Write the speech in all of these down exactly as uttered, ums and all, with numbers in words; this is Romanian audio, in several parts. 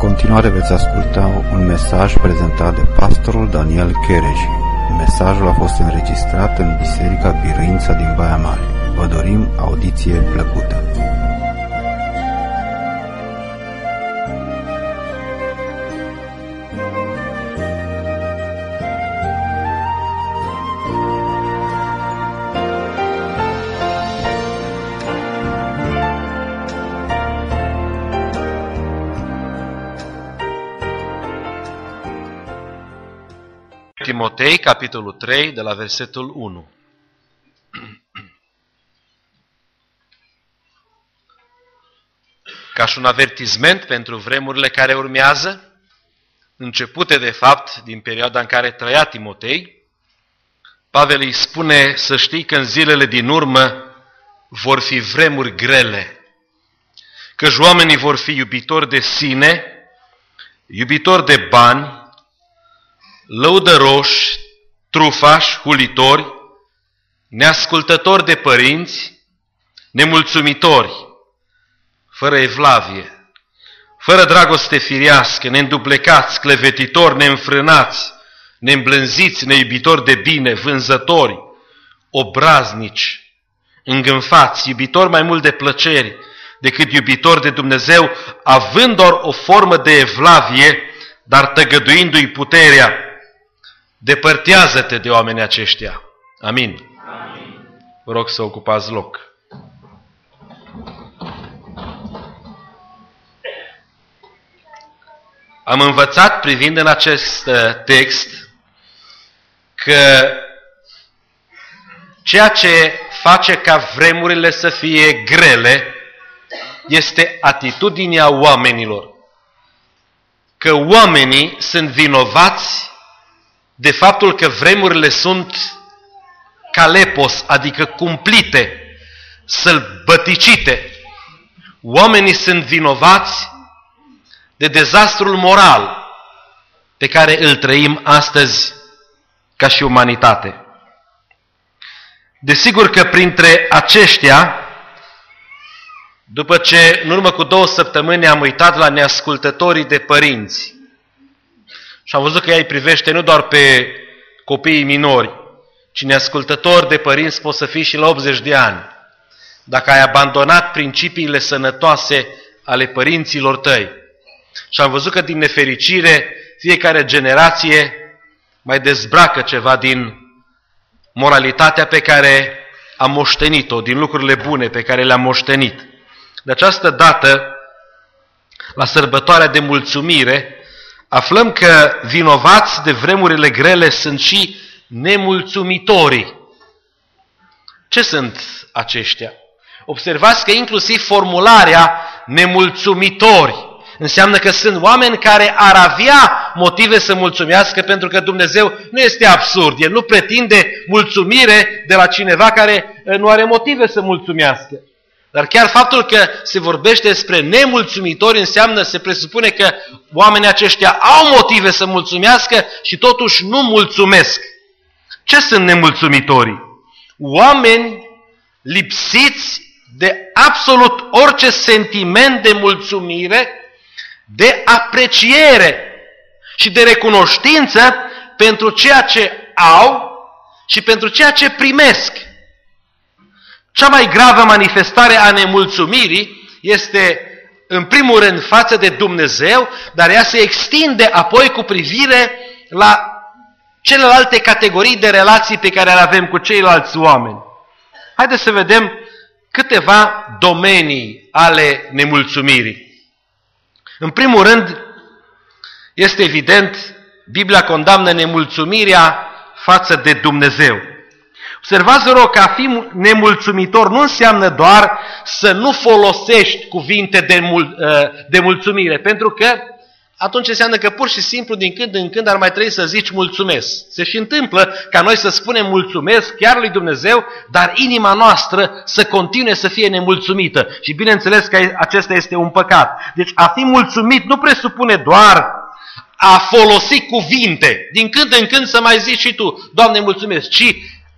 continuare veți asculta un mesaj prezentat de pastorul Daniel Cherej. Mesajul a fost înregistrat în Biserica Biruința din Baia Mare. Vă dorim audiție plăcută. Timotei, capitolul trei, de la versetul unu. Ca și un avertisment pentru vremurile care urmează, începute de fapt din perioada în care trăia Timotei, Pavel îi spune să știi că în zilele din urmă vor fi vremuri grele, căci oamenii vor fi iubitori de sine, iubitori de bani, lăudăroși, trufași, hulitori, neascultători de părinți, nemulțumitori, fără evlavie, fără dragoste firească, neînduplecați, clevetitori, neînfrânați, neîmblânziți, neiubitori de bine, vânzători, obraznici, îngânfați, iubitori mai mult de plăceri decât iubitori de Dumnezeu, având doar o formă de evlavie, dar tăgăduindu-i puterea. Depărtează-te de oamenii aceștia. Amin. Amin. Vă rog să ocupați loc. Am învățat, privind în acest text, că ceea ce face ca vremurile să fie grele este atitudinea oamenilor. Că oamenii sunt vinovați de faptul că vremurile sunt calepos, adică cumplite, sălbăticite. Oamenii sunt vinovați de dezastrul moral pe care îl trăim astăzi ca și umanitate. Desigur că printre aceștia, după ce în urmă cu două săptămâni am uitat la neascultătorii de părinți și am văzut că ea îi privește nu doar pe copiii minori, ci neascultători de părinți poți să fii și la optzeci de ani. Dacă ai abandonat principiile sănătoase ale părinților tăi. Și am văzut că din nefericire fiecare generație mai dezbracă ceva din moralitatea pe care am moștenit-o, din lucrurile bune pe care le-am moștenit. De această dată, la sărbătoarea de mulțumire, aflăm că vinovați de vremurile grele sunt și nemulțumitorii. Ce sunt aceștia? Observați că inclusiv formularea nemulțumitori înseamnă că sunt oameni care ar avea motive să mulțumească, pentru că Dumnezeu nu este absurd. El nu pretinde mulțumire de la cineva care nu are motive să mulțumească. Dar chiar faptul că se vorbește despre nemulțumitori înseamnă, se presupune că oamenii aceștia au motive să mulțumească și totuși nu mulțumesc. Ce sunt nemulțumitorii? Oameni lipsiți de absolut orice sentiment de mulțumire, de apreciere și de recunoștință pentru ceea ce au și pentru ceea ce primesc. Cea mai gravă manifestare a nemulțumirii este, în primul rând, față de Dumnezeu, dar ea se extinde apoi cu privire la celelalte categorii de relații pe care le avem cu ceilalți oameni. Haideți să vedem câteva domenii ale nemulțumirii. În primul rând, este evident, Biblia condamnă nemulțumirea față de Dumnezeu. Observați, vă rog, că a fi nemulțumitor nu înseamnă doar să nu folosești cuvinte de, mul, de mulțumire, pentru că atunci înseamnă că pur și simplu din când în când ar mai trebui să zici mulțumesc. Se și întâmplă ca noi să spunem mulțumesc chiar lui Dumnezeu, dar inima noastră să continue să fie nemulțumită. Și bineînțeles că acesta este un păcat. Deci a fi mulțumit nu presupune doar a folosi cuvinte, din când în când să mai zici și tu, Doamne mulțumesc, ci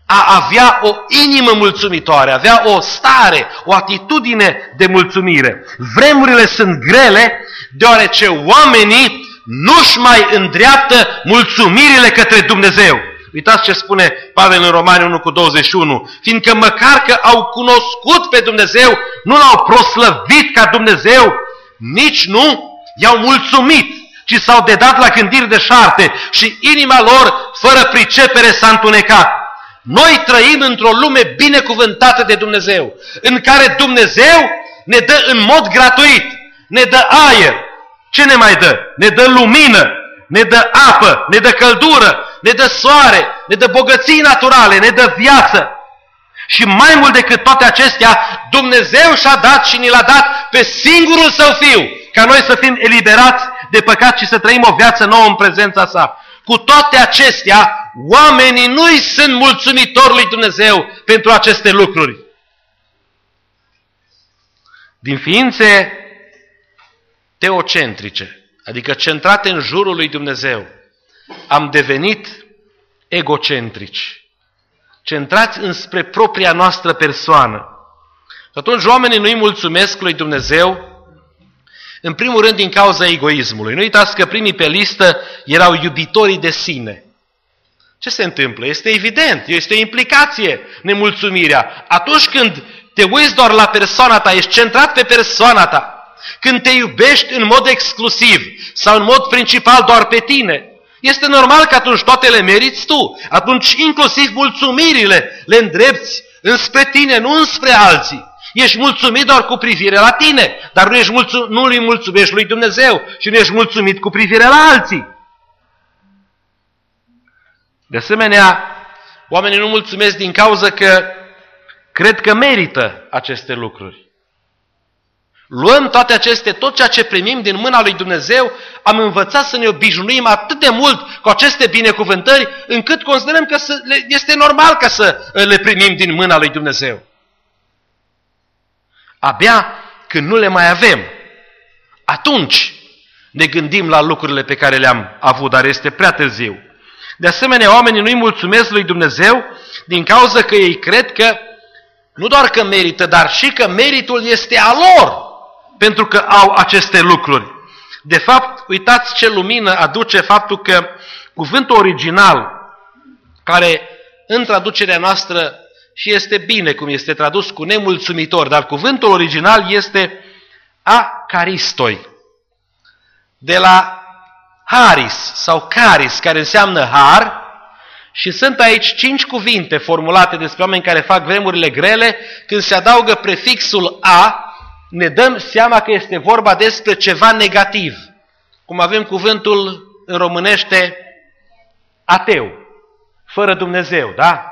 a avea o inimă mulțumitoare, avea o stare, o atitudine de mulțumire. Vremurile sunt grele deoarece oamenii nu-și mai îndreaptă mulțumirile către Dumnezeu. Uitați ce spune Pavel în Romani unu cu douăzeci și unu. Fiindcă măcar că au cunoscut pe Dumnezeu, nu l-au proslăvit ca Dumnezeu, nici nu i-au mulțumit, ci s-au dedat la gândiri deșarte și inima lor, fără pricepere, s-a întunecat. Noi trăim într-o lume binecuvântată de Dumnezeu, în care Dumnezeu ne dă în mod gratuit, ne dă aer. Ce ne mai dă? Ne dă lumină, ne dă apă, ne dă căldură, ne dă soare, ne dă bogății naturale, ne dă viață. Și mai mult decât toate acestea, Dumnezeu și-a dat și ni l-a dat pe singurul Său Fiu, ca noi să fim eliberați de păcat și să trăim o viață nouă în prezența Sa. Cu toate acestea, oamenii nu-i sunt mulțumitori lui Dumnezeu pentru aceste lucruri. Din ființe teocentrice, adică centrate în jurul lui Dumnezeu, am devenit egocentrici, centrați înspre propria noastră persoană. Și atunci oamenii nu-i mulțumesc lui Dumnezeu, în primul rând din cauza egoismului. Nu uitați că primii pe listă erau iubitorii de sine. Ce se întâmplă? Este evident, este o implicație nemulțumirea. Atunci când te uiți doar la persoana ta, ești centrat pe persoana ta, când te iubești în mod exclusiv sau în mod principal doar pe tine, este normal că atunci toate le meriți tu. Atunci inclusiv mulțumirile le îndrepți înspre tine, nu înspre alții. Ești mulțumit doar cu privire la tine, dar nu, ești mulțu- nu îi mulțumești lui Dumnezeu și nu ești mulțumit cu privire la alții. De asemenea, oamenii nu mulțumesc din cauza că cred că merită aceste lucruri. Luăm toate aceste, tot ceea ce primim din mâna lui Dumnezeu, am învățat să ne obișnuim atât de mult cu aceste binecuvântări, încât considerăm că este normal ca să le primim din mâna lui Dumnezeu. Abia când nu le mai avem, atunci ne gândim la lucrurile pe care le-am avut, dar este prea târziu. De asemenea, oamenii nu-i mulțumesc lui Dumnezeu din cauza că ei cred că nu doar că merită, dar și că meritul este a lor, pentru că au aceste lucruri. De fapt, uitați ce lumină aduce faptul că cuvântul original, care în traducerea noastră și este bine cum este tradus cu nemulțumitor, dar cuvântul original este acaristoi, de la haris sau caris, care înseamnă har, și sunt aici cinci cuvinte formulate despre oameni care fac vremurile grele. Când se adaugă prefixul a, ne dăm seama că este vorba despre ceva negativ. Cum avem cuvântul în românește ateu, fără Dumnezeu, da?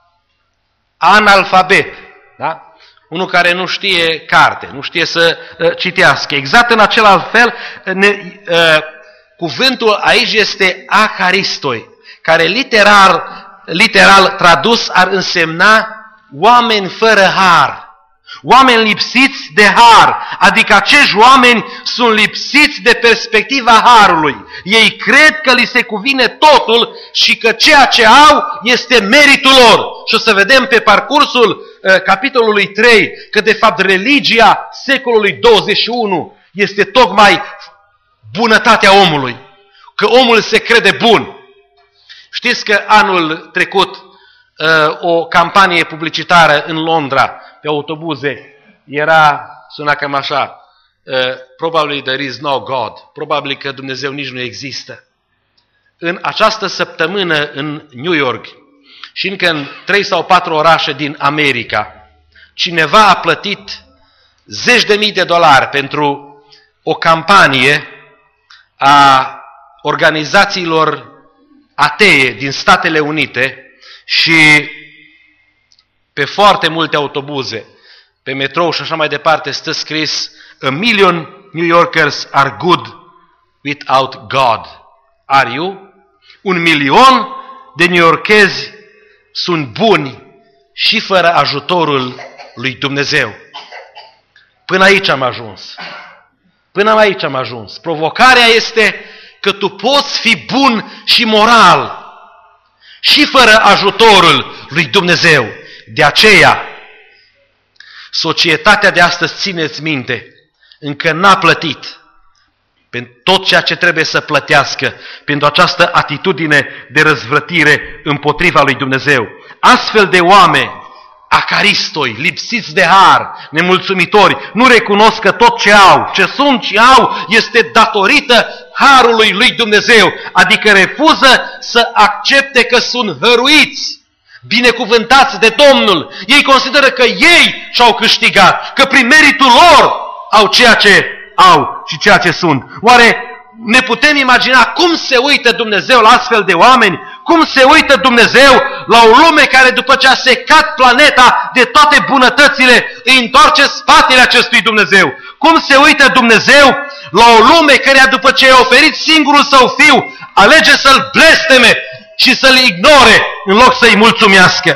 Analfabet, da? Unul care nu știe carte, nu știe să uh, citească. Exact în același fel, ne, uh, cuvântul aici este acaristoi, care literal, literal tradus ar însemna oameni fără har, oameni lipsiți de har, adică acești oameni sunt lipsiți de perspectiva harului. Ei cred că li se cuvine totul și că ceea ce au este meritul lor. Și o să vedem pe parcursul uh, capitolului trei că de fapt religia secolului douăzeci și unu este tocmai bunătatea omului, că omul se crede bun. Știți că anul trecut uh, o campanie publicitară în Londra pe autobuze era, suna cam așa, uh, probably there is no God, probabil că Dumnezeu nici nu există. În această săptămână în New York și încă în trei sau patru orașe din America, cineva a plătit zeci de mii de dolari pentru o campanie a organizațiilor atee din Statele Unite și pe foarte multe autobuze, pe metrou și așa mai departe, stă scris A million New Yorkers are good without God. Are you? Un milion de newyorkezi sunt buni și fără ajutorul lui Dumnezeu. Până aici am ajuns. Până aici am ajuns. Provocarea este că tu poți fi bun și moral și fără ajutorul lui Dumnezeu. De aceea, societatea de astăzi, țineți minte, încă n-a plătit pentru tot ceea ce trebuie să plătească pentru această atitudine de răzvrătire împotriva lui Dumnezeu. Astfel de oameni, acaristoi, lipsiți de har, nemulțumitori, nu recunosc că tot ce au, ce sunt și au, este datorită harului lui Dumnezeu, adică refuză să accepte că sunt hăruiți, binecuvântați de Domnul. Ei consideră că ei și-au câștigat, că prin meritul lor au ceea ce au și ceea ce sunt. Oare ne putem imagina cum se uită Dumnezeu la astfel de oameni? Cum se uită Dumnezeu la o lume care după ce a secat planeta de toate bunătățile îi întoarce spatele acestui Dumnezeu? Cum se uită Dumnezeu la o lume care după ce i-a oferit singurul său fiu alege să-l blesteme și să-l ignore în loc să-i mulțumească?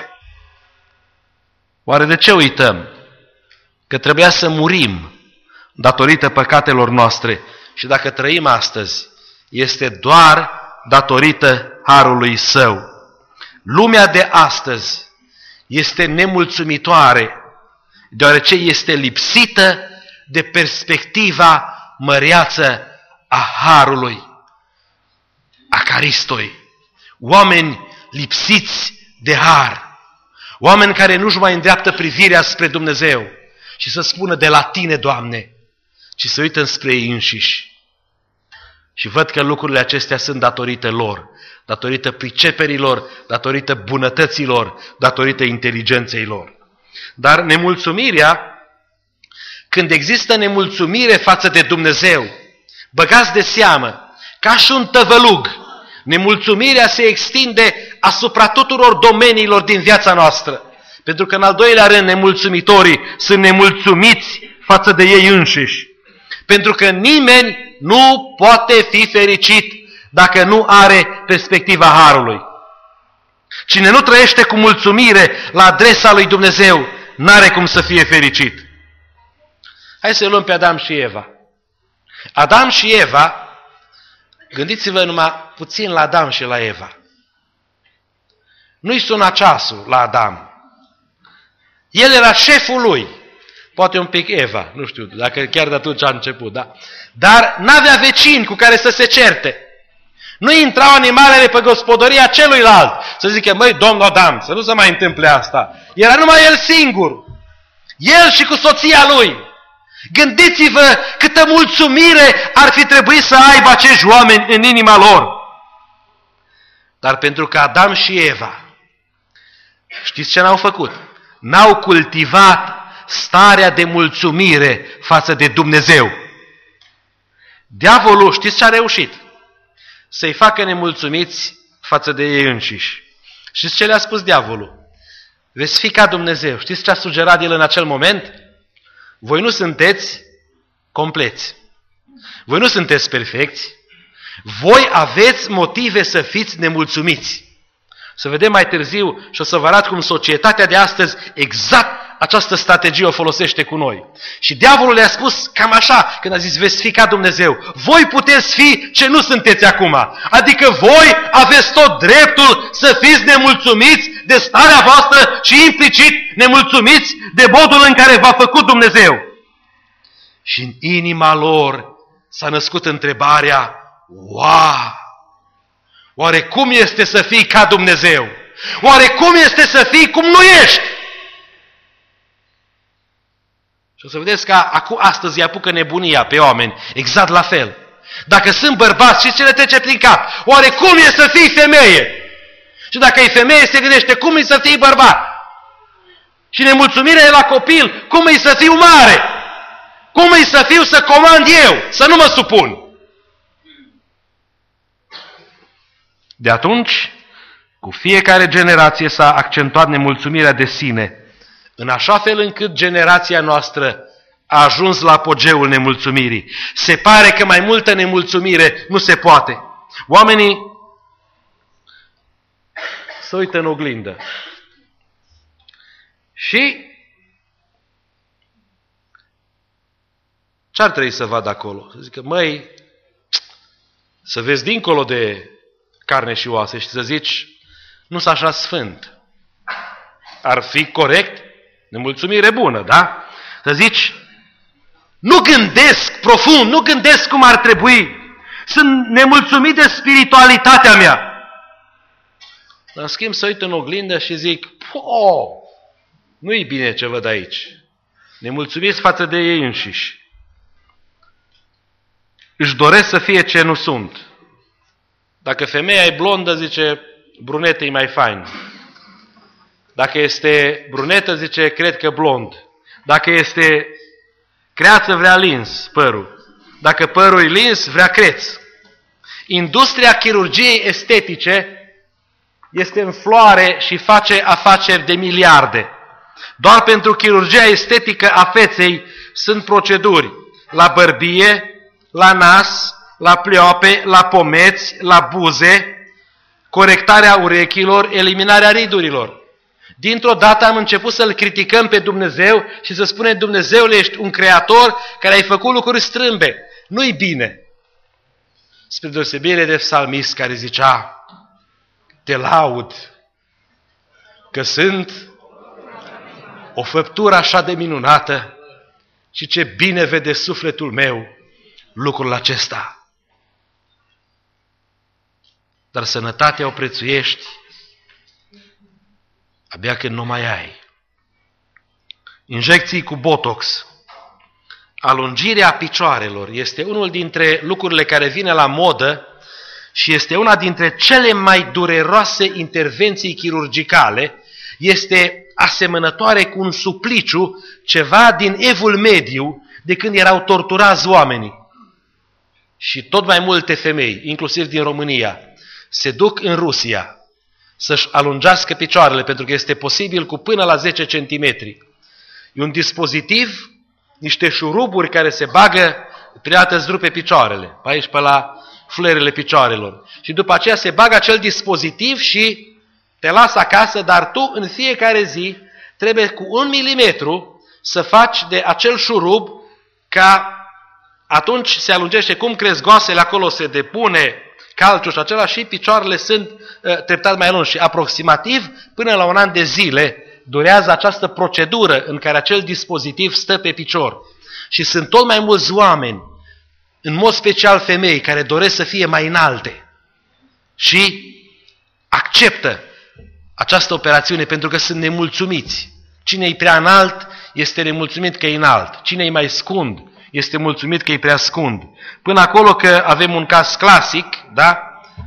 Oare de ce uităm? Că trebuia să murim datorită păcatelor noastre și dacă trăim astăzi, este doar datorită harului Său. Lumea de astăzi este nemulțumitoare, deoarece este lipsită de perspectiva măreață a harului, a caristoi. Oameni lipsiți de har, oameni care nu-și mai îndreaptă privirea spre Dumnezeu și să spună de la Tine, Doamne, ci să uită spre ei înșiși. Și văd că lucrurile acestea sunt datorită lor, datorită priceperilor, datorită bunătăților, datorită inteligenței lor. Dar nemulțumirea, când există nemulțumire față de Dumnezeu, băgați de seamă, ca și un tăvălug, nemulțumirea se extinde asupra tuturor domeniilor din viața noastră. Pentru că, în al doilea rând, nemulțumitorii sunt nemulțumiți față de ei înșiși. Pentru că nimeni nu poate fi fericit dacă nu are perspectiva harului. Cine nu trăiește cu mulțumire la adresa lui Dumnezeu, n-are cum să fie fericit. Hai să luăm pe Adam și Eva. Adam și Eva, gândiți-vă numai puțin la Adam și la Eva. Nu-i suna ceasul la Adam. El era șeful lui. Poate un pic Eva, nu știu, dacă chiar de atunci a început, da? Dar n-avea vecini cu care să se certe. Nu intrau animalele pe gospodăria celuilalt. Să zică, măi, domnul Adam, să nu se mai întâmple asta. Era numai el singur. El și cu soția lui. Gândiți-vă câtă mulțumire ar fi trebuit să aibă acești oameni în inima lor. Dar pentru că Adam și Eva, știți ce n-au făcut? N-au cultivat starea de mulțumire față de Dumnezeu. Diavolul, știți ce a reușit? Să-i facă nemulțumiți față de ei înșiși. Știți ce le-a spus diavolul? Veți fi ca Dumnezeu. Știți ce a sugerat el în acel moment? Voi nu sunteți compleți. Voi nu sunteți perfecți. Voi aveți motive să fiți nemulțumiți. Să vedem mai târziu și o să vă arăt cum societatea de astăzi exact această strategie o folosește cu noi. Și diavolul le-a spus cam așa, când a zis, veți fi ca Dumnezeu. Voi puteți fi ce nu sunteți acum. Adică voi aveți tot dreptul să fiți nemulțumiți de starea voastră și implicit nemulțumiți de modul în care v-a făcut Dumnezeu. Și în inima lor s-a născut întrebarea, wow! Oare cum este să fii ca Dumnezeu? Oare cum este să fii cum nu ești? Și o să vedeți că acum, astăzi îi apucă nebunia pe oameni, exact la fel. Dacă sunt bărbați, și ce le trece prin cap? Oare cum e să fii femeie? Și dacă e femeie, se gândește, cum e să fii bărbat? Și nemulțumirea e la copil, cum e să fiu mare? Cum e să fiu să comand eu, să nu mă supun? De atunci, cu fiecare generație s-a accentuat nemulțumirea de sine, în așa fel încât generația noastră a ajuns la apogeul nemulțumirii. Se pare că mai multă nemulțumire nu se poate. Oamenii se uită în oglindă și ce-ar trebui să vadă acolo? Să zică, măi, să vezi dincolo de carne și oase și să zici, nu sunt așa sfânt. Ar fi corect, nemulțumire bună, da? Să zici, nu gândesc profund, nu gândesc cum ar trebui. Sunt nemulțumit de spiritualitatea mea. Dar în schimb să uit în oglindă și zic, po, nu-i bine ce văd aici. Nemulțumiți față de ei înșiși. Își doresc să fie ce nu sunt. Dacă femeia e blondă, zice, brunetă e mai fain. Dacă este brunetă, zice, cred că blond. Dacă este creață, vrea lins părul. Dacă părul e lins, vrea creț. Industria chirurgiei estetice este în floare și face afaceri de miliarde. Doar pentru chirurgia estetică a feței sunt proceduri la bărbie, la nas, la plioape, la pomeți, la buze, corectarea urechilor, eliminarea ridurilor. Dintr-o dată am început să-L criticăm pe Dumnezeu și să spunem, Dumnezeule, ești un creator care ai făcut lucruri strâmbe. Nu-i bine. Spre deosebire de psalmist care zicea, te laud că sunt o făptură așa de minunată și ce bine vede sufletul meu lucrul acesta. Dar sănătatea o prețuiești abia când nu mai ai. Injecții cu botox. Alungirea picioarelor este unul dintre lucrurile care vine la modă și este una dintre cele mai dureroase intervenții chirurgicale. Este asemănătoare cu un supliciu, ceva din Evul Mediu, de când erau torturați oamenii. Și tot mai multe femei, inclusiv din România, se duc în Rusia să-și alungească picioarele, pentru că este posibil cu până la zece centimetri. E un dispozitiv, niște șuruburi care se bagă, prima dată îți rupe picioarele, pe aici pe la fluierele picioarelor. Și după aceea se bagă acel dispozitiv și te lasă acasă, dar tu în fiecare zi trebuie cu un milimetru să faci de acel șurub ca atunci se alungește, cum crezi, goasele acolo se depune calciu și acela și picioarele sunt uh, treptat mai lungi. Și aproximativ până la un an de zile durează această procedură în care acel dispozitiv stă pe picior. Și sunt tot mai mulți oameni, în mod special femei, care doresc să fie mai înalte și acceptă această operațiune pentru că sunt nemulțumiți. Cine e prea înalt este nemulțumit că e înalt. Cine e mai scund este mulțumit că e prea scund. Până acolo că avem un caz clasic, da?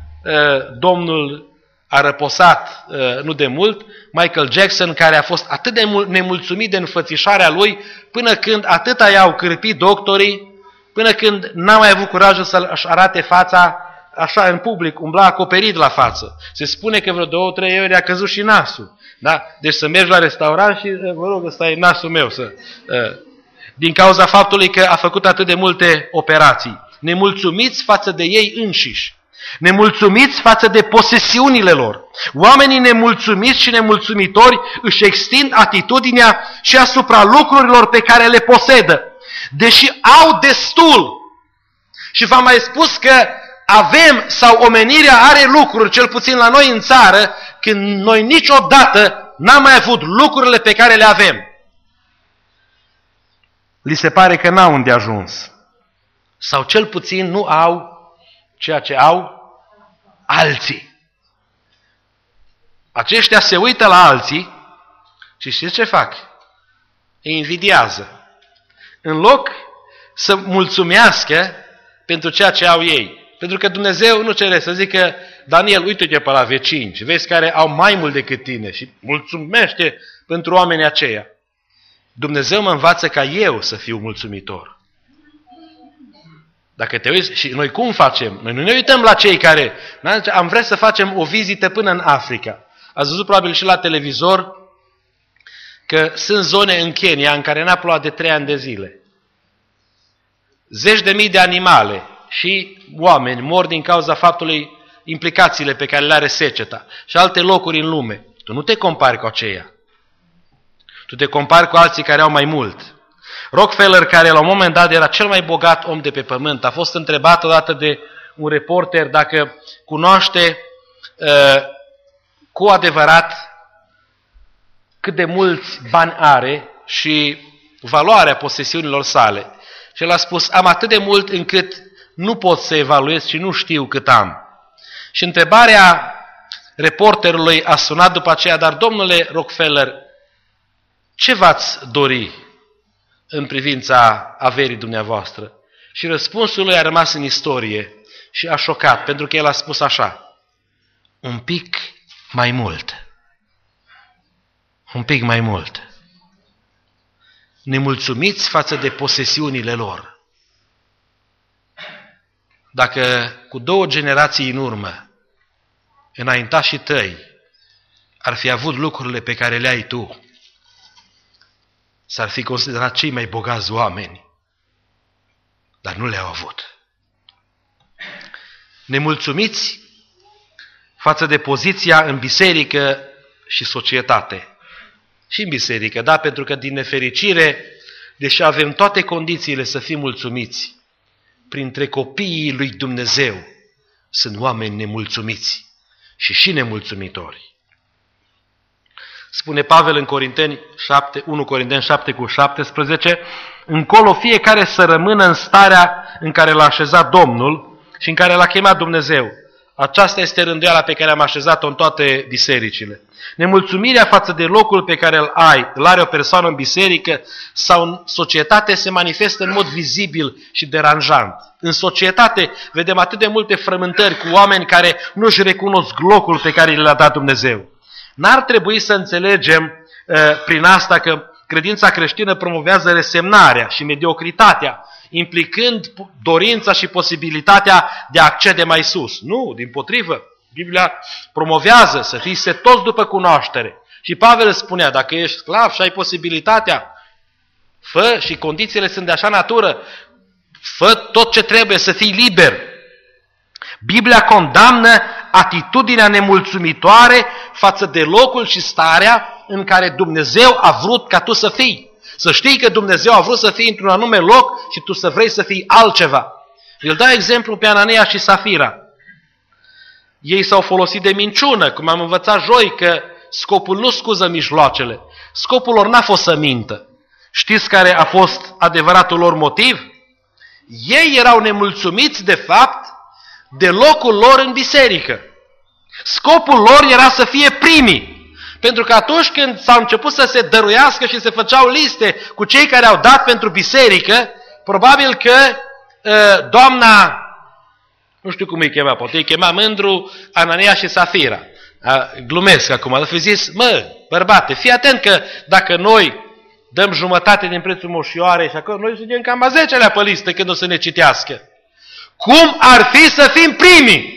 Domnul a răposat nu de mult, Michael Jackson, care a fost atât de nemulțumit de înfățișarea lui, până când atâta i-au cârpit doctorii, până când n-a mai avut curajul să-și arate fața așa în public, umbla acoperit la față. Se spune că vreo două, trei ori a căzut și nasul. Da? Deci să mergi la restaurant și, vă rog, ăsta e nasul meu. Să, din cauza faptului că a făcut atât de multe operații. Nemulțumiți față de ei înșiși. Nemulțumiți față de posesiunile lor. Oamenii nemulțumiți și nemulțumitori își extind atitudinea și asupra lucrurilor pe care le posedă. Deși au destul. Și v-am mai spus că avem, sau omenirea are lucruri, cel puțin la noi în țară, când noi niciodată n-am mai avut lucrurile pe care le avem. Li se pare că n-au unde ajuns. Sau cel puțin nu au ceea ce au alții. Aceștia se uită la alții și știți ce fac? Îi invidiază. În loc să mulțumească pentru ceea ce au ei. Pentru că Dumnezeu nu cere să zică, Daniel, uite-te pe la vecini, vezi care au mai mult decât tine și mulțumește pentru oamenii aceia. Dumnezeu mă învață ca eu să fiu mulțumitor. Dacă te uiți, și noi cum facem? Noi nu ne uităm la cei care, am vrea să facem o vizită până în Africa. Ați văzut probabil și la televizor că sunt zone în Kenya în care n-a plouat de trei ani de zile. Zeci de mii de animale și oameni mor din cauza faptului, implicațiile pe care le are seceta. Și alte locuri în lume. Tu nu te compari cu aceia. Tu te compari cu alții care au mai mult. Rockefeller, care la un moment dat era cel mai bogat om de pe pământ, a fost întrebat odată de un reporter dacă cunoaște uh, cu adevărat cât de mulți bani are și valoarea posesiunilor sale. Și el a spus, am atât de mult încât nu pot să evaluez și nu știu cât am. Și întrebarea reporterului a sunat după aceea, dar domnule Rockefeller, ce v-ați dori în privința averii dumneavoastră? Și răspunsul lui a rămas în istorie și a șocat, pentru că el a spus așa, un pic mai mult. Un pic mai mult. Nemulțumiți față de posesiunile lor. Dacă cu două generații în urmă, înaintașii tăi ar fi avut lucrurile pe care le ai tu, s-ar fi considerat cei mai bogați oameni, dar nu le-au avut. Nemulțumiți față de poziția în biserică și societate. Și în biserică, da, pentru că din nefericire, deși avem toate condițiile să fim mulțumiți, printre copiii lui Dumnezeu sunt oameni nemulțumiți și și nemulțumitori. Spune Pavel în Corinteni șapte, unu Corinteni șapte cu șaptesprezece, încolo fiecare să rămână în starea în care l-a așezat Domnul și în care l-a chemat Dumnezeu. Aceasta este rânduiala pe care am așezat-o în toate bisericile. Nemulțumirea față de locul pe care îl ai, îl are o persoană în biserică sau în societate se manifestă în mod vizibil și deranjant. În societate vedem atât de multe frământări cu oameni care nu-și recunosc locul pe care le-a dat Dumnezeu. N-ar trebui să înțelegem uh, prin asta că credința creștină promovează resemnarea și mediocritatea, implicând dorința și posibilitatea de a accede mai sus. Nu, dimpotrivă, Biblia promovează să fii setos după cunoaștere. Și Pavel spunea, dacă ești sclav și ai posibilitatea, fă, și condițiile sunt de așa natură, fă tot ce trebuie să fii liber. Biblia condamnă atitudinea nemulțumitoare față de locul și starea în care Dumnezeu a vrut ca tu să fii. Să știi că Dumnezeu a vrut să fii într-un anume loc și tu să vrei să fii altceva. Îl dau exemplu pe Anania și Safira. Ei s-au folosit de minciună, cum am învățat joi, că scopul nu scuză mijloacele. Scopul lor n-a fost să mintă. Știți care a fost adevăratul lor motiv? Ei erau nemulțumiți, de fapt, de locul lor în biserică. Scopul lor era să fie primii. Pentru că atunci când s-au început să se dăruiască și se făceau liste cu cei care au dat pentru biserică, probabil că uh, doamna, nu știu cum îi chema, poate îi chema Mândru, Anania și Safira. Uh, glumesc acum, a fi zis, mă, bărbate, fii atent că dacă noi dăm jumătate din prețul moșioarei și acolo, noi suntem cam a zecelea pe listă când o să ne citească. Cum ar fi să fim primii?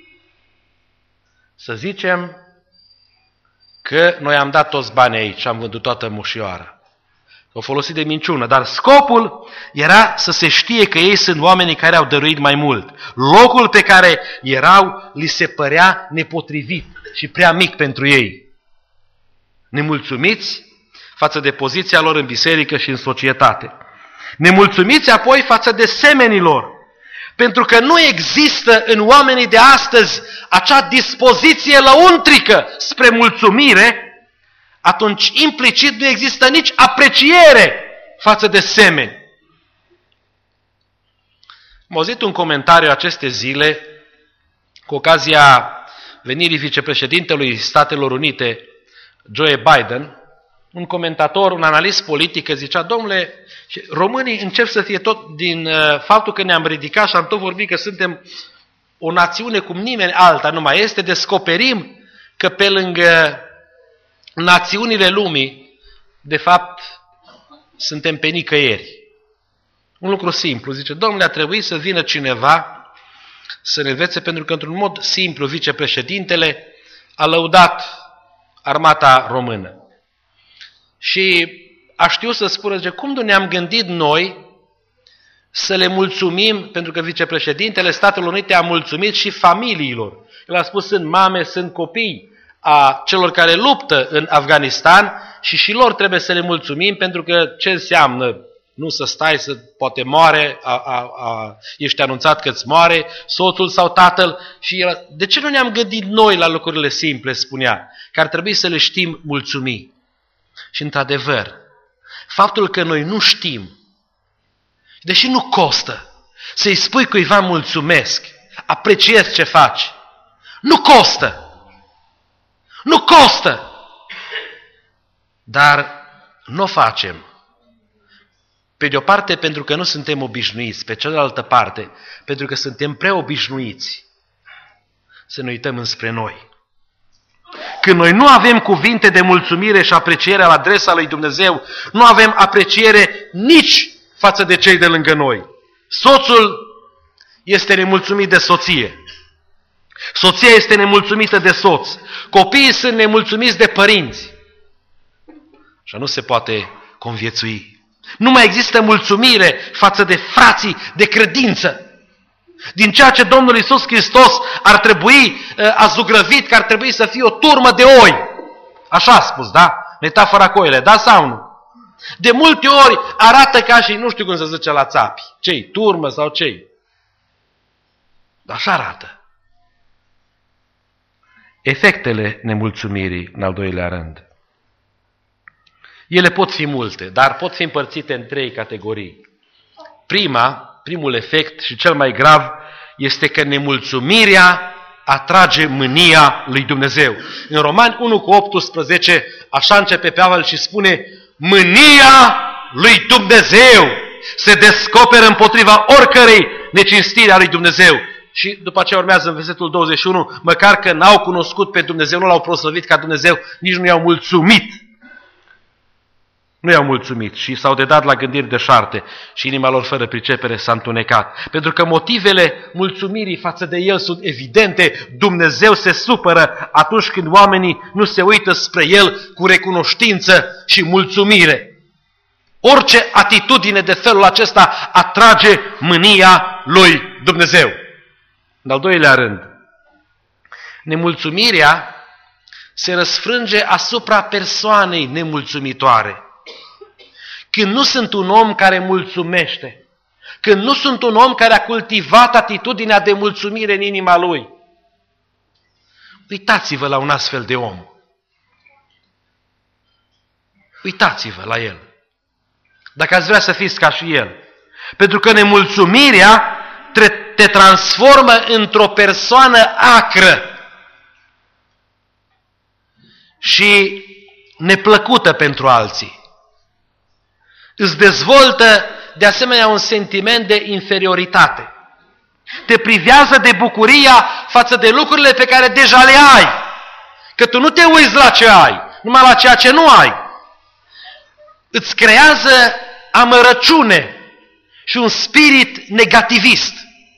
Să zicem că noi am dat toți banii aici și am vândut toată moșioara. O folosit de minciună, dar scopul era să se știe că ei sunt oamenii care au dăruit mai mult. Locul pe care erau li se părea nepotrivit și prea mic pentru ei. Nemulțumiți față de poziția lor în biserică și în societate. Nemulțumiți apoi față de semenii lor. Pentru că nu există în oamenii de astăzi acea dispoziție lăuntrică spre mulțumire, atunci implicit nu există nici apreciere față de semeni. Am auzit un comentariu aceste zile cu ocazia venirii vicepreședintelui Statelor Unite, Joe Biden, un comentator, un analist politic, zicea, domnule, românii încep să fie tot din uh, faptul că ne-am ridicat și am tot vorbit că suntem o națiune cum nimeni alta nu mai este, descoperim că pe lângă națiunile lumii, de fapt, suntem pe nicăieri. Un lucru simplu, zice, domnule, a trebuit să vină cineva să ne învețe, pentru că într-un mod simplu vicepreședintele a lăudat armata română. Și a știut să spună, zice, cum nu ne-am gândit noi să le mulțumim, pentru că vicepreședintele Statelor Unite a mulțumit și familiilor. El a spus, sunt mame, sunt copii a celor care luptă în Afganistan și și lor trebuie să le mulțumim, pentru că ce înseamnă Nu să stai să poate moare, a, a, a, ești anunțat că îți moare soțul sau tatăl. Și el, de ce nu ne-am gândit noi la lucrurile simple, spunea, că ar trebui să le știm mulțumi. Și într-adevăr, faptul că noi nu știm, deși nu costă, să-i spui cuiva mulțumesc, apreciez ce faci, nu costă, nu costă, dar nu o facem. Pe de o parte pentru că nu suntem obișnuiți, pe cealaltă parte pentru că suntem prea obișnuiți să ne uităm înspre noi. Când noi nu avem cuvinte de mulțumire și apreciere la adresa lui Dumnezeu, nu avem apreciere nici față de cei de lângă noi. Soțul este nemulțumit de soție. Soția este nemulțumită de soț. Copiii sunt nemulțumiți de părinți. Și nu se poate conviețui. Nu mai există mulțumire față de frații de credință. Din ceea ce Domnul Iisus Hristos ar trebui, a zugrăvit că ar trebui să fie o turmă de oi. Așa a spus, da? Metafora cu oile, da sau nu? De multe ori arată ca și, nu știu cum să zice la țapi. Ce-i? Turmă sau ce-i? Dar așa arată. Efectele nemulțumirii, în al doilea rând. Ele pot fi multe, dar pot fi împărțite în trei categorii. Prima, primul efect și cel mai grav, este că nemulțumirea atrage mânia lui Dumnezeu. În Romani unu cu optsprezece, așa începe Pavel și spune: mânia lui Dumnezeu se descoperă împotriva oricărei necinstiri a lui Dumnezeu. Și după aceea urmează în versetul douăzeci și unu, măcar că n-au cunoscut pe Dumnezeu, nu l-au proslăvit ca Dumnezeu, nici nu i-au mulțumit. Nu i-au mulțumit și s-au dedat la gândiri deșarte și inima lor fără pricepere s-a întunecat. Pentru că motivele mulțumirii față de El sunt evidente. Dumnezeu se supără atunci când oamenii nu se uită spre El cu recunoștință și mulțumire. Orice atitudine de felul acesta atrage mânia lui Dumnezeu. În al doilea rând, nemulțumirea se răsfrânge asupra persoanei nemulțumitoare. Când nu sunt un om care mulțumește, când nu sunt un om care a cultivat atitudinea de mulțumire în inima lui, uitați-vă la un astfel de om. Uitați-vă la el. Dacă ați vrea să fiți ca și el. Pentru că nemulțumirea te transformă într-o persoană acră și neplăcută pentru alții. Îți dezvoltă de asemenea un sentiment de inferioritate. Te privează de bucuria față de lucrurile pe care deja le ai. Că tu nu te uiți la ce ai, numai la ceea ce nu ai. Îți creează amărăciune și un spirit negativist.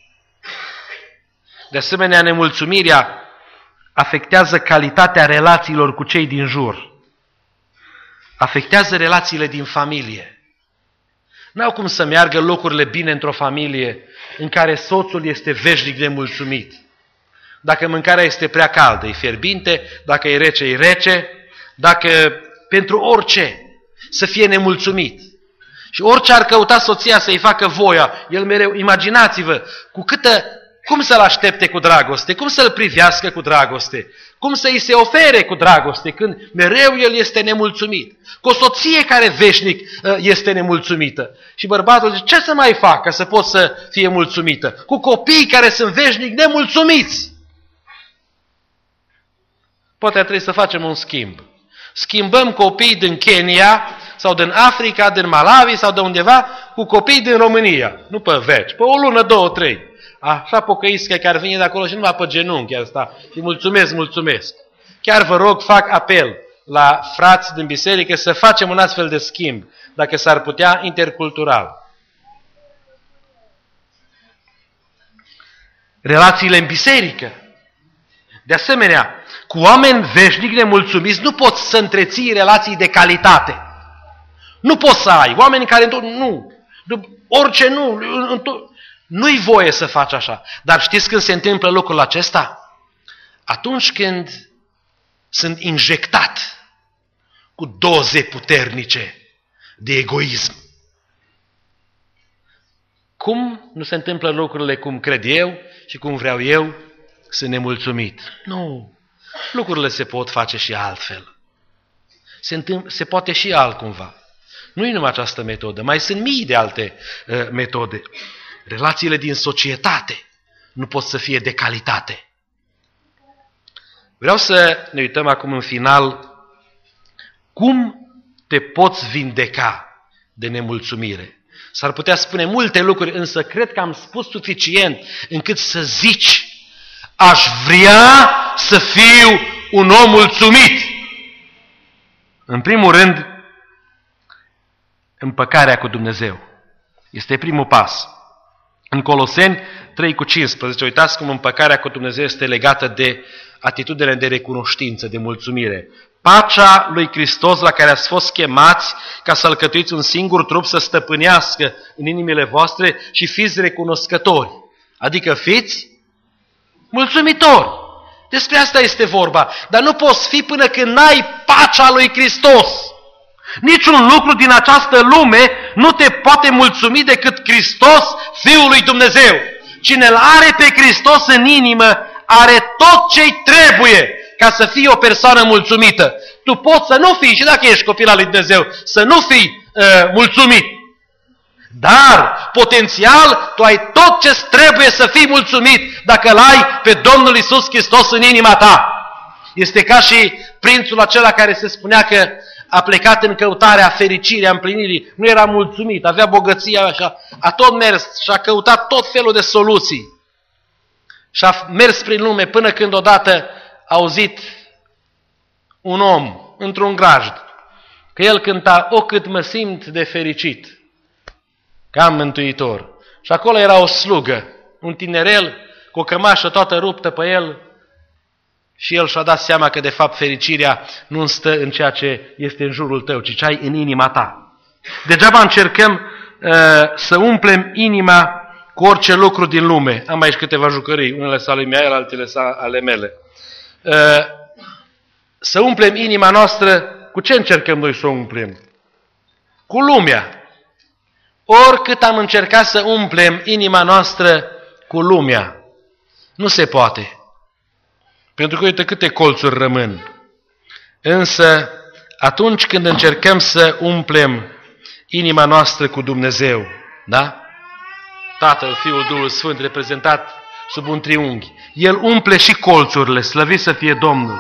De asemenea, nemulțumirea afectează calitatea relațiilor cu cei din jur. Afectează relațiile din familie. N-au cum să meargă lucrurile bine într-o familie în care soțul este veșnic nemulțumit. Dacă mâncarea este prea caldă, e fierbinte, dacă e rece, e rece, dacă pentru orice să fie nemulțumit. Și orice ar căuta soția să-i facă voia, el mereu, imaginați-vă, cu câtă, cum să-l aștepte cu dragoste, cum să-l privească cu dragoste, cum să-i se ofere cu dragoste, când mereu el este nemulțumit. Cu o soție care veșnic este nemulțumită. Și bărbatul zice, ce să mai fac ca să pot să fie mulțumită? Cu copiii care sunt veșnic nemulțumiți. Poate ar trebui să facem un schimb. Schimbăm copiii din Kenya sau din Africa, din Malawi sau de undeva cu copiii din România. Nu pe veci, pe o lună, două, trei. Așa pocăiți că care vine de acolo și numai pe genunchi chiar sta. Și mulțumesc, mulțumesc. Chiar vă rog, fac apel la frați din biserică să facem un astfel de schimb, dacă s-ar putea, intercultural. Relațiile în biserică. De asemenea, cu oameni veșnic nemulțumiți nu poți să întreții relații de calitate. Nu poți să ai. Oameni care nu, orice nu, nu-i voie să faci așa. Dar știți când se întâmplă lucrul acesta? Atunci când sunt injectat cu doze puternice de egoism. cum nu se întâmplă lucrurile cum cred eu și cum vreau eu, sunt nemulțumit. Nu. Lucrurile se pot face și altfel. Se, întâmpl- se poate și altcumva. Nu e numai această metodă, mai sunt mii de alte uh, metode. Relațiile din societate nu pot să fie de calitate. Vreau să ne uităm acum în final cum te poți vindeca de nemulțumire. S-ar putea spune multe lucruri, însă cred că am spus suficient încât să zici: aș vrea să fiu un om mulțumit. În primul rând, împăcarea cu Dumnezeu. Este primul pas. În Coloseni trei cu cincisprezece, uitați cum împăcarea cu Dumnezeu este legată de atitudinea de recunoștință, de mulțumire. Pacea lui Hristos la care ați fost chemați ca să alcătuiți un singur trup să stăpânească în inimile voastre și fiți recunoscători. Adică fiți mulțumitori. Despre asta este vorba. Dar nu poți fi până când n-ai pacea lui Hristos. Niciun lucru din această lume nu te poate mulțumi decât Hristos, Fiul lui Dumnezeu. Cine îl are pe Hristos în inimă, are tot ce-i trebuie ca să fii o persoană mulțumită. Tu poți să nu fii, și dacă ești copil al lui Dumnezeu, să nu fii uh, mulțumit. Dar, potențial, tu ai tot ce-ți trebuie să fii mulțumit dacă îl ai pe Domnul Iisus Hristos în inima ta. Este ca și prințul acela care se spunea că a plecat în căutarea fericirii, a împlinirii, nu era mulțumit, avea bogăția așa, a tot mers și a căutat tot felul de soluții. Și a mers prin lume până când odată a auzit un om într-un grajd, că el cânta: o cât mă simt de fericit, că am Mântuitor. Și acolo era o slugă, un tinerel cu o cămașă toată ruptă pe el, și el și-a dat seama că de fapt fericirea nu stă în ceea ce este în jurul tău, ci ce ai în inima ta. Degeaba încercăm uh, să umplem inima cu orice lucru din lume. Am aici câteva jucării, unele sale mele, altele ale mele. Uh, să umplem inima noastră, cu ce încercăm noi să o umplem? Cu lumea. Oricât am încercat să umplem inima noastră cu lumea, nu se poate. Pentru că uite câte colțuri rămân. Însă atunci când încercăm să umplem inima noastră cu Dumnezeu, da? Tatăl, Fiul, Duhul Sfânt, reprezentat sub un triunghi, El umple și colțurile, slăvit să fie Domnul.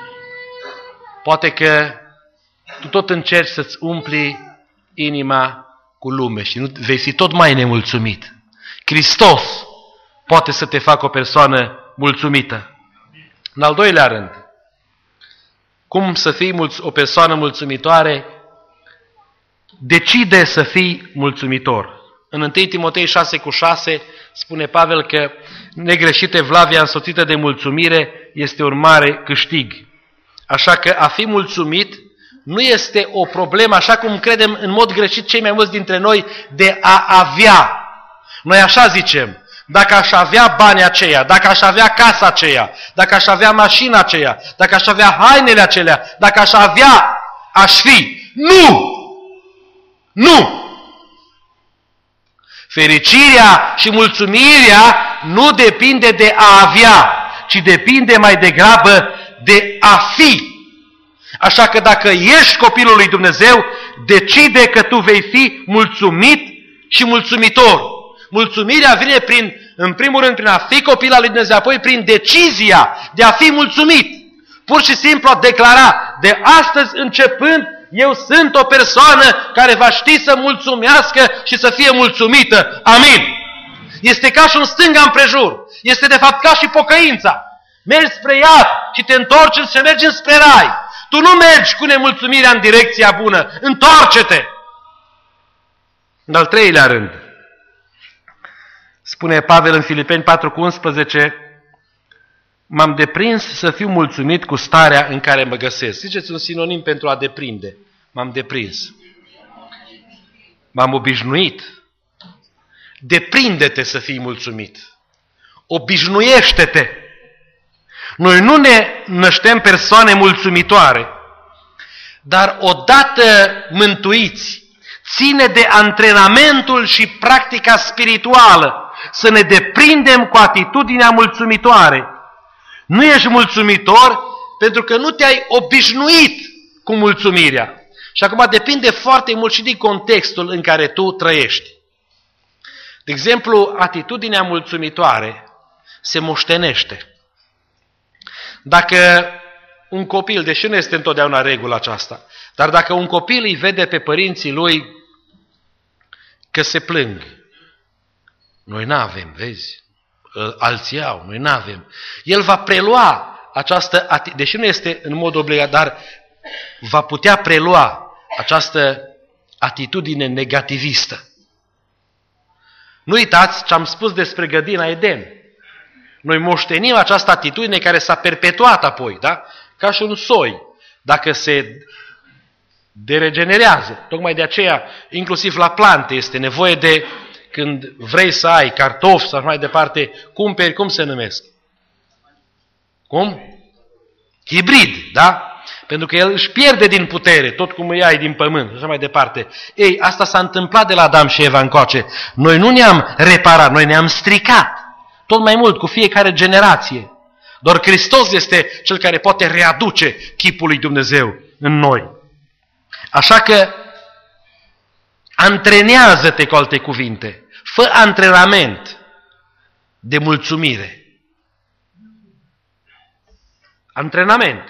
Poate că tu tot încerci să-ți umpli inima cu lume și nu vei fi tot mai nemulțumit. Hristos poate să te facă o persoană mulțumită. În al doilea rând, cum să fii o persoană mulțumitoare? Decide să fii mulțumitor. În întâi Timotei șase cu șase spune Pavel că negreșit evlavia însoțită de mulțumire este un mare câștig. Așa că a fi mulțumit nu este o problemă, așa cum credem în mod greșit cei mai mulți dintre noi, de a avea. Noi așa zicem: dacă aș avea banii aceia, dacă aș avea casa aceea, dacă aș avea mașina aceea, dacă aș avea hainele acelea, dacă aș avea, aș fi. Nu! Nu! Fericirea și mulțumirea nu depinde de a avea, ci depinde mai degrabă de a fi. Așa că dacă ești copilul lui Dumnezeu, decide că tu vei fi mulțumit și mulțumitor. Mulțumirea vine prin, în primul rând prin a fi copil al lui Dumnezeu, apoi prin decizia de a fi mulțumit. Pur și simplu a declara: de astăzi începând, eu sunt o persoană care va ști să mulțumească și să fie mulțumită. Amin. Este ca și un stânga împrejur. Este de fapt ca și pocăința. Mergi spre iad și te întorci și mergi spre rai. Tu nu mergi cu nemulțumirea în direcția bună. Întoarce-te! În al treilea rând, spune Pavel în Filipeni patru cu unsprezece, m-am deprins să fiu mulțumit cu starea în care mă găsesc. Ziceți un sinonim pentru a deprinde. M-am deprins. M-am obișnuit. Deprinde-te să fii mulțumit. Obișnuiește-te. Noi nu ne năștem persoane mulțumitoare, dar odată mântuiți, ține de antrenamentul și practica spirituală, să ne deprindem cu atitudinea mulțumitoare. Nu ești mulțumitor pentru că nu te-ai obișnuit cu mulțumirea. Și acum depinde foarte mult și din contextul în care tu trăiești. De exemplu, atitudinea mulțumitoare se moștenește. Dacă un copil, deși nu este întotdeauna regula aceasta, dar dacă un copil îi vede pe părinții lui că se plâng, noi n-avem, vezi, alții au, noi n-avem, el va prelua această atitudine, deși nu este în mod obligat, dar va putea prelua această atitudine negativistă. Nu uitați ce am spus despre grădina Eden. Noi moștenim această atitudine care s-a perpetuat apoi, da? Ca și un soi. Dacă se deregenerează, tocmai de aceea, inclusiv la plante, este nevoie de, când vrei să ai cartofi sau mai departe, cumperi, cum se numesc? Cum? Hibrid, da? Pentru că el își pierde din putere, tot cum îi ai din pământ, și așa mai departe. Ei, asta s-a întâmplat de la Adam și Eva încoace. Noi nu ne-am reparat, noi ne-am stricat. Tot mai mult, cu fiecare generație. Doar Hristos este Cel care poate readuce chipul lui Dumnezeu în noi. Așa că, antrenează-te, cu alte cuvinte. Fă antrenament de mulțumire. Antrenament.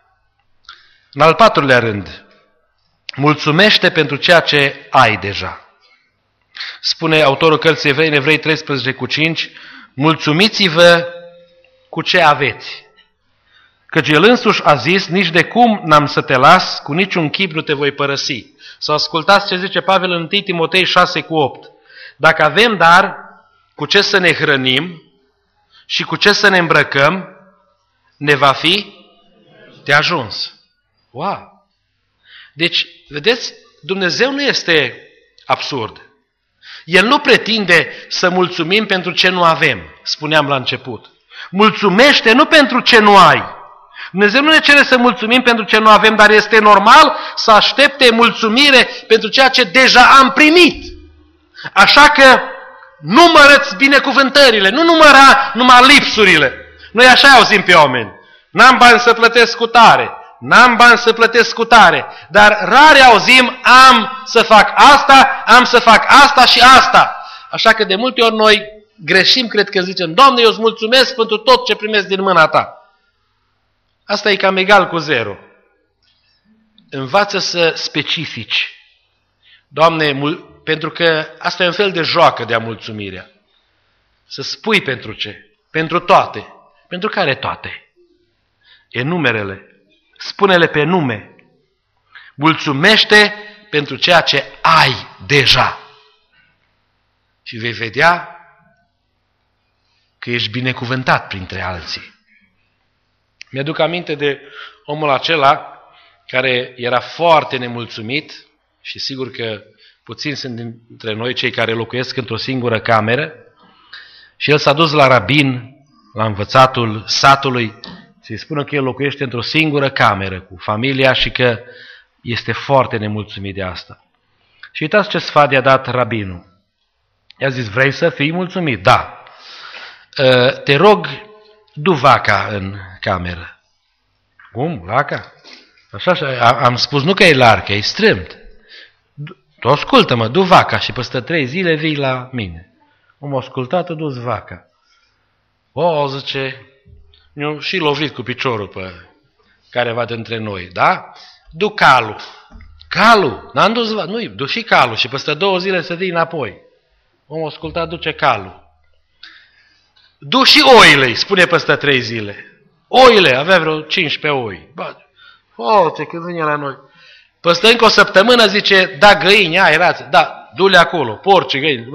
În al patrulea rând, mulțumește pentru ceea ce ai deja. Spune autorul cărții Evrei, în Evrei treisprezece cu cinci, mulțumiți-vă cu ce aveți. Căci El însuși a zis, nici de cum n-am să te las, cu niciun chip nu te voi părăsi. Sau ascultați ce zice Pavel în întâi Timotei șase cu opt. Dacă avem dar cu ce să ne hrănim și cu ce să ne îmbrăcăm, ne va fi de ajuns. Wow! Deci, vedeți, Dumnezeu nu este absurd. El nu pretinde să mulțumim pentru ce nu avem, spuneam la început. Mulțumește nu pentru ce nu ai. Dumnezeu nu ne cere să mulțumim pentru ce nu avem, dar este normal să aștepte mulțumire pentru ceea ce deja am primit. Așa că numără-ți binecuvântările, nu număra numai lipsurile. Noi așa auzim pe oameni. N-am bani să plătesc cu tare, n-am bani să plătesc cu tare, dar rare auzim am să fac asta, am să fac asta și asta. Așa că de multe ori noi greșim, cred că zicem, Doamne, eu îți mulțumesc pentru tot ce primesc din mâna Ta. Asta e cam egal cu zero. Învață să specifici. Doamne, mul- pentru că asta e un fel de joacă de-a mulțumirea. Să spui pentru ce? Pentru toate. Pentru care toate? Enumerele. Spune-le pe nume. Mulțumește pentru ceea ce ai deja. Și vei vedea că ești binecuvântat printre alții. Mi-aduc aminte de omul acela care era foarte nemulțumit și sigur că puțini sunt dintre noi cei care locuiesc într-o singură cameră și el s-a dus la rabin, la învățatul satului, să-i spună că el locuiește într-o singură cameră cu familia și că este foarte nemulțumit de asta. Și uitați ce sfat i-a dat rabinul. I-a zis, vrei să fii mulțumit? Da. Te rog, du vaca în cameră. Cum? Vaca? Așa, așa. Am spus nu că e larg, că e strâmt. Tu ascultă-mă, du vaca și peste trei zile vii la mine. Am ascultat, tu dus vaca. O, zice, eu și lovit cu piciorul pe careva dintre noi, da? Du calul. Calul? N-am dus vaca. Nu, du și calul și peste două zile să vii înapoi. Am ascultat, duce calul. Du și oile, spune peste trei zile. Oile, avea vreo cincisprezece oi. Bă, oh, ce când vine la noi. Peste încă o săptămână zice, da, găini, ai rață. Da, du-le acolo, porci, găini.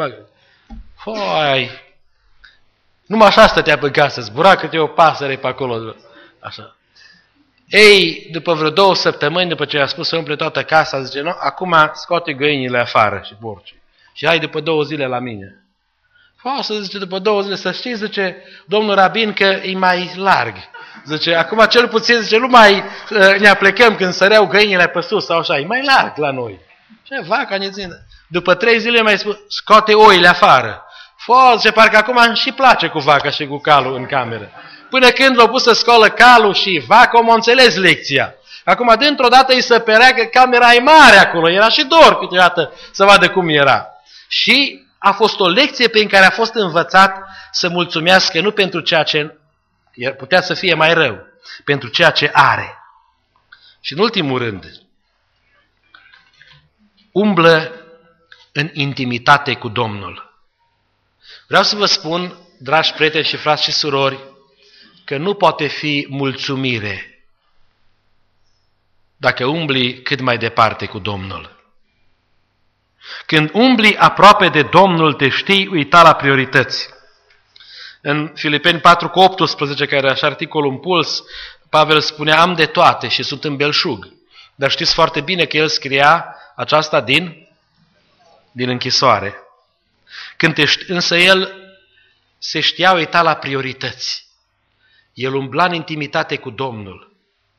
Foi. Numai așa stătea pe casă, zbura câte o pasăre pe acolo. Așa. Ei, după vreo două săptămâni, după ce a spus să umple toată casa, zice, nu, acum scoate găinile afară și porci. Și hai după două zile la mine. O, să zice, după două zile, să știi, zice, domnul rabin, că e mai larg. Zice, acum cel puțin, zice, nu mai uh, ne aplecăm când săreau găinile pe sus sau așa, e mai larg la noi. Ce vaca ne ține? După trei zile mai spus, scoate oile afară. Fă, zice, parcă acum îmi și place cu vaca și cu calul în cameră. Până când l-au pus să scoală calul și vaca, om a înțeles lecția. Acum, dintr-o dată îi se părea că camera e mare acolo, era și dor câteodată să vadă cum era. Și a fost o lecție prin care a fost învățat să mulțumească nu pentru ceea ce putea să fie mai rău, pentru ceea ce are. Și în ultimul rând, umblă în intimitate cu Domnul. Vreau să vă spun, dragi prieteni și frați și surori, că nu poate fi mulțumire dacă umbli cât mai departe cu Domnul. Când umbli aproape de Domnul, te știi uita la priorități. În Filipeni patru cu optsprezece, care era și articolul în Puls, Pavel spunea, am de toate și sunt în belșug. Dar știți foarte bine că el scria aceasta din, din închisoare. Când te ști, însă el se știa uita la priorități. El umbla în intimitate cu Domnul.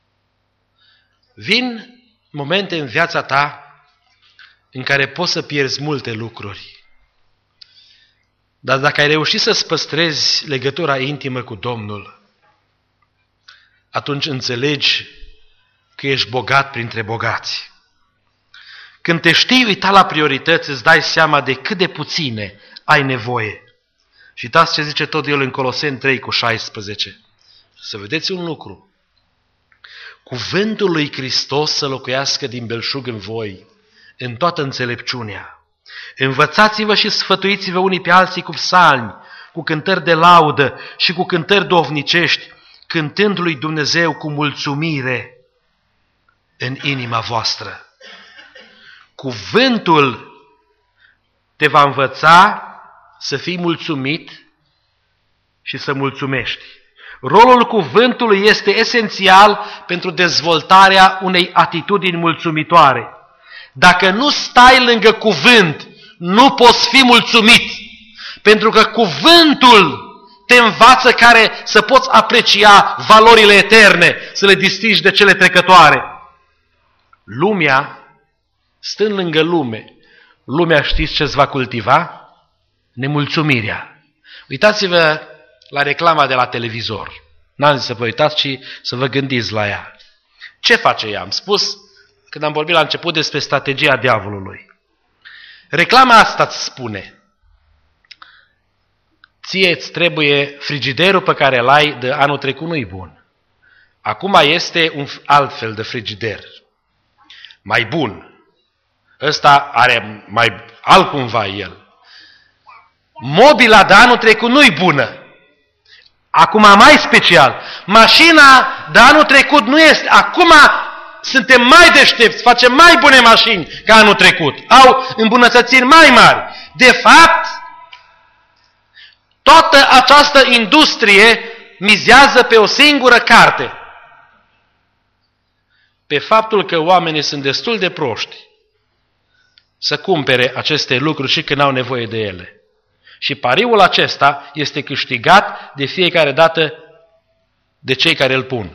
Vin momente în viața ta în care poți să pierzi multe lucruri. Dar dacă ai reușit să-ți păstrezi legătura intimă cu Domnul, atunci înțelegi că ești bogat printre bogați. Când te știi uita la priorități, îți dai seama de cât de puține ai nevoie. Și uitați ce zice tot el în Coloseni trei cu șaisprezece. Să vedeți un lucru. Cuvântul lui Hristos să locuiască din belșug în voi, în toată înțelepciunea. Învățați-vă și sfătuiți-vă unii pe alții cu psalmi, cu cântări de laudă și cu cântări dovnicești, cântând lui Dumnezeu cu mulțumire în inima voastră. Cuvântul te va învăța să fii mulțumit și să mulțumești. Rolul cuvântului este esențial pentru dezvoltarea unei atitudini mulțumitoare. Dacă nu stai lângă cuvânt, nu poți fi mulțumit, pentru că cuvântul te învață care să poți aprecia valorile eterne, să le distingi de cele trecătoare. Lumea, stând lângă lume, lumea știți ce îți va cultiva? Nemulțumirea. Uitați-vă la reclama de la televizor. N-am zis să vă uitați, ci să vă gândiți la ea. Ce face ea? Am spus când am vorbit la început despre strategia diavolului. Reclama asta îți spune: ție îți trebuie frigiderul pe care l-ai de anul trecut, nu-i bun. Acum este un alt fel de frigider. Mai bun. Ăsta are mai altcumva el. Mobila de anul trecut nu-i bună. Acum mai special. Mașina de anul trecut nu este. Acum suntem mai deștepți, facem mai bune mașini ca anul trecut. Au îmbunătățiri mai mari. De fapt, toată această industrie mizează pe o singură carte. Pe faptul că oamenii sunt destul de proști să cumpere aceste lucruri și când au nevoie de ele. Și pariul acesta este câștigat de fiecare dată de cei care îl pun.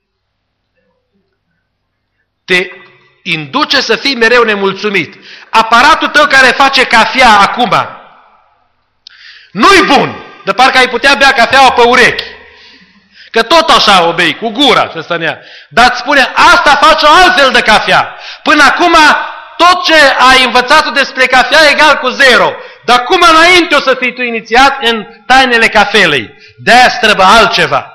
Te induce să fii mereu nemulțumit. Aparatul tău care face cafea acum nu-i bun, de parcă ai putea bea cafeaua pe urechi. Că tot așa o bei, cu gura. Dar îți spune, asta face o altfel de cafea. Până acum, tot ce ai învățat despre cafea e egal cu zero. Dar cum înainte o să fii tu inițiat în tainele cafelei? De-aia străbă altceva.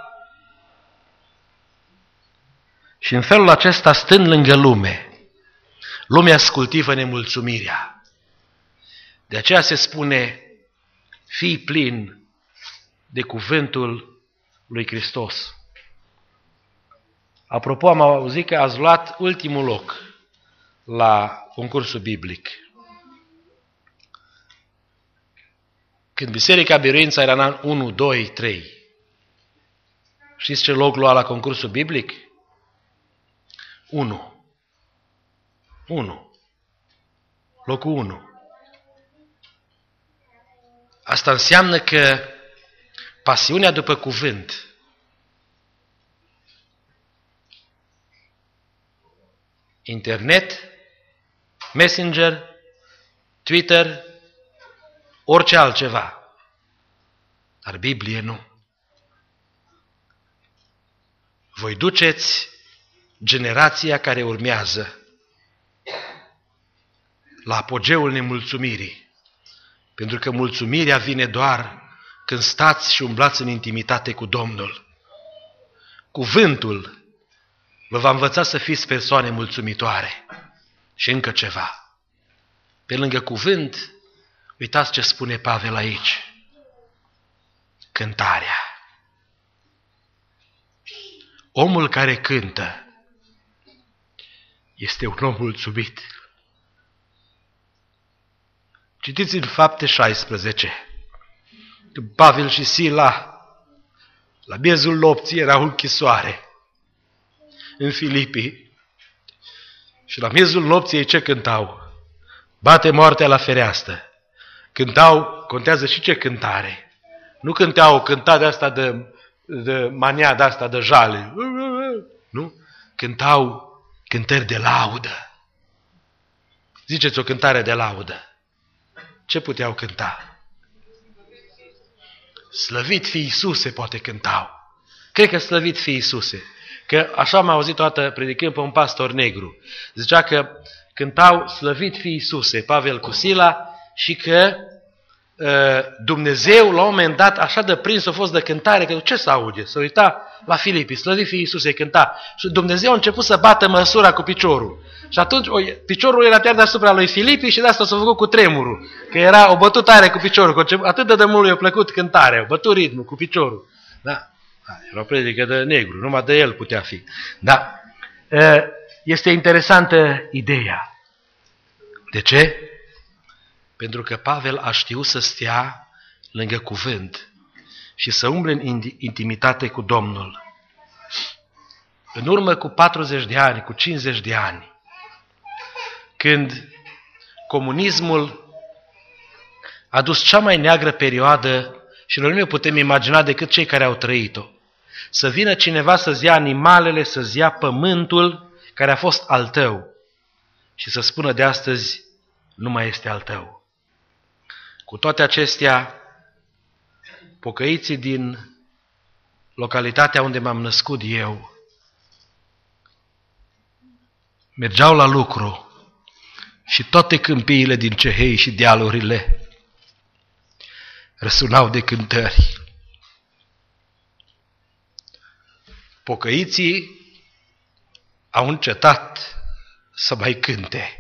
Și în felul acesta, stând lângă lume, lumea îți cultivă nemulțumirea. De aceea se spune, fii plin de cuvântul lui Hristos. Apropo, am auzit că ați luat ultimul loc la concursul biblic. Când Biserica Biruința era în an unu, doi, trei, știți ce loc lua la concursul biblic? unu. unu. Locul unu. Asta înseamnă că pasiunea după cuvânt internet Messenger, Twitter, orice altceva. Dar Biblie nu. Voi duceți generația care urmează la apogeul nemulțumirii. Pentru că mulțumirea vine doar când stați și umblați în intimitate cu Domnul. Cuvântul vă va învăța să fiți persoane mulțumitoare. Și încă ceva. Pe lângă cuvânt, uitați ce spune Pavel aici. Cântarea. Omul care cântă este un om mulțumit. Citiți în Fapte șaisprezece. Când Pavel și Sila, la miezul nopții, erau în închisoare în Filipii. Și la miezul nopții ei ce cântau? Bate moartea la fereastră. Cântau, contează și ce cântare. Nu cântau cântarea asta de, de mania de asta de jale. Nu? Cântau cântări de laudă. Ziceți o cântare de laudă. Ce puteau cânta? Slăvit fi Iisuse, poate cântau. Cred că slăvit fi Iisuse. Că așa am auzit toată predicând pe un pastor negru. Zicea că cântau slăvit fi Iisuse, Pavel cu Sila, și că uh, Dumnezeu la un moment dat așa de prins a fost de cântare, că ce să aude? Să uita la Filipii, slăvit fi Iisuse, cânta. Și Dumnezeu a început să bată măsura cu piciorul. Și atunci o, piciorul era chiar deasupra lui Filipii și de asta s-a făcut cu tremurul. Că era o bătut tare cu piciorul. Că atât de mult i-a plăcut cântarea, o bătut ritmul cu piciorul. Da. Era o predică de negru, numai de el putea fi. Da. Este interesantă ideea. De ce? Pentru că Pavel a știut să stea lângă cuvânt și să umble în intimitate cu Domnul. În urmă cu patruzeci de ani, cu cincizeci de ani, când comunismul a dus cea mai neagră perioadă și noi nu ne putem imagina decât cei care au trăit-o. Să vină cineva să-ți ia animalele, să-ți ia pământul care a fost al tău și să spună de astăzi nu mai este al tău. Cu toate acestea, pocăiții din localitatea unde m-am născut eu mergeau la lucru și toate câmpiile din Cehei și dealurile răsunau de cântări. Pocăiții au încetat să mai cânte.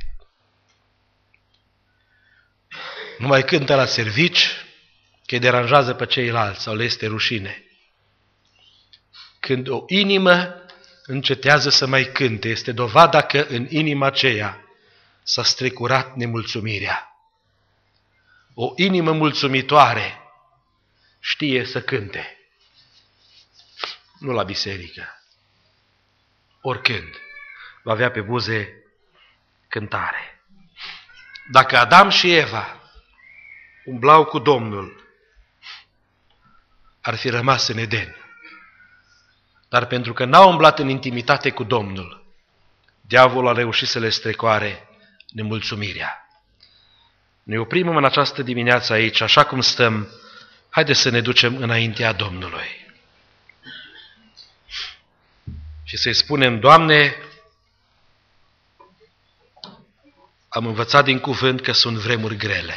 Nu mai cântă la servici, că îi deranjează pe ceilalți sau le este rușine. Când o inimă încetează să mai cânte, este dovada că în inima aceea s-a strecurat nemulțumirea. O inimă mulțumitoare știe să cânte. Nu la biserică. Oricând va avea pe buze cântare. Dacă Adam și Eva umblau cu Domnul, ar fi rămas în Eden. Dar pentru că n-au umblat în intimitate cu Domnul, diavolul a reușit să le strecoare nemulțumirea. Ne oprim în această dimineață aici, așa cum stăm, haideți să ne ducem înaintea Domnului. Și să-i spunem, Doamne, am învățat din cuvânt că sunt vremuri grele.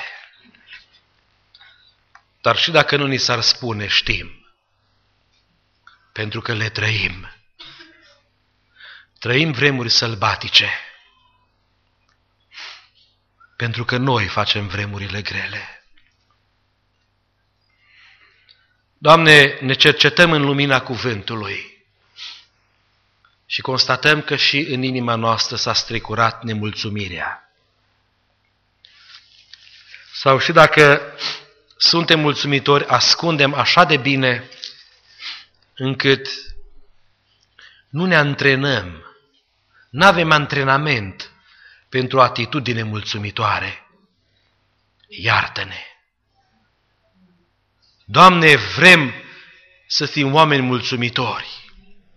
Dar și dacă nu ni s-ar spune, știm. Pentru că le trăim. Trăim vremuri sălbatice. Pentru că noi facem vremurile grele. Doamne, ne cercetăm în lumina cuvântului și constatăm că și în inima noastră s-a strecurat nemulțumirea. Sau și dacă suntem mulțumitori, ascundem așa de bine încât nu ne antrenăm, nu avem antrenament pentru o atitudine mulțumitoare. Iartă-ne! Doamne, vrem să fim oameni mulțumitori.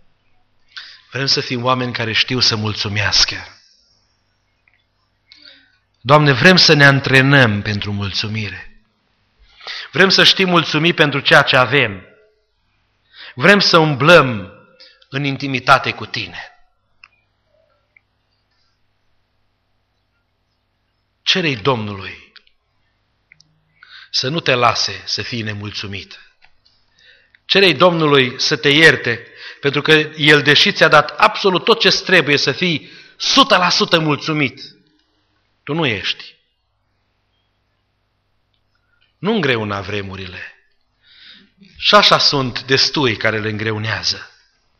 Vrem să fim oameni care știu să mulțumească. Doamne, vrem să ne antrenăm pentru mulțumire. Vrem să știm mulțumi pentru ceea ce avem. Vrem să umblăm în intimitate cu Tine. Cere-i Domnului să nu te lase să fii nemulțumit. Cere-i Domnului să te ierte, pentru că El, deși ți-a dat absolut tot ce trebuie să fii o sută la sută mulțumit, tu nu ești. Nu îngreuna vremurile. Și așa sunt destui care le îngreunează.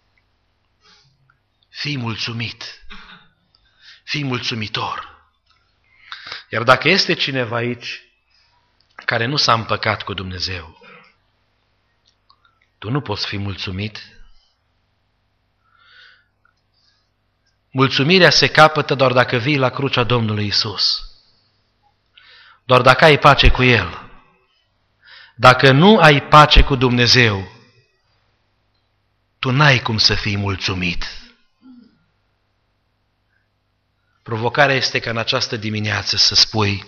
Fii mulțumit. Fii mulțumitor. Iar dacă este cineva aici care nu s-a împăcat cu Dumnezeu, tu nu poți fi mulțumit. Mulțumirea se capătă doar dacă vii la crucea Domnului Isus. Doar dacă ai pace cu El. Dacă nu ai pace cu Dumnezeu, tu n-ai cum să fii mulțumit. Provocarea este ca în această dimineață să spui,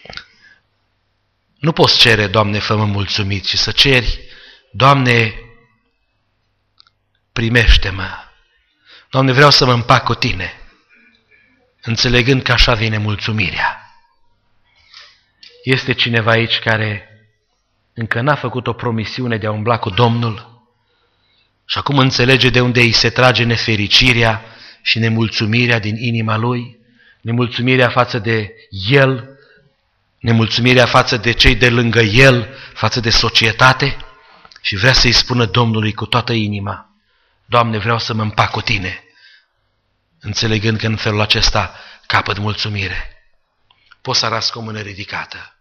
nu poți cere, Doamne, fă-mă mulțumit, ci să ceri, Doamne, primește-mă. Doamne, vreau să mă împac cu Tine, înțelegând că așa vine mulțumirea. Este cineva aici care încă n-a făcut o promisiune de a umbla cu Domnul și acum înțelege de unde îi se trage nefericirea și nemulțumirea din inima lui, nemulțumirea față de el, nemulțumirea față de cei de lângă el, față de societate, și vrea să-i spună Domnului cu toată inima, Doamne, vreau să mă împac cu Tine, înțelegând că în felul acesta capăt mulțumire. Poți să arăți cu o mână ridicată.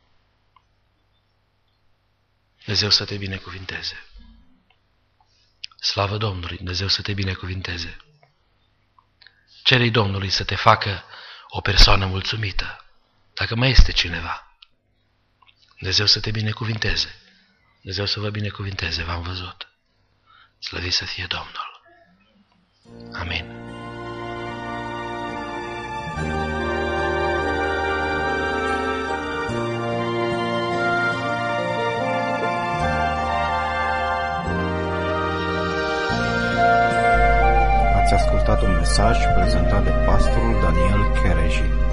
Dumnezeu să te binecuvinteze. Slavă Domnului, Dumnezeu să te binecuvinteze. Cere-i Domnului să te facă o persoană mulțumită. Dacă mai este cineva, Dumnezeu să te binecuvinteze. Dumnezeu să vă binecuvinteze, v-am văzut. Slăvit să fie Domnul. Amin. Ați ascultat un mesaj prezentat de pastorul Daniel Chereji.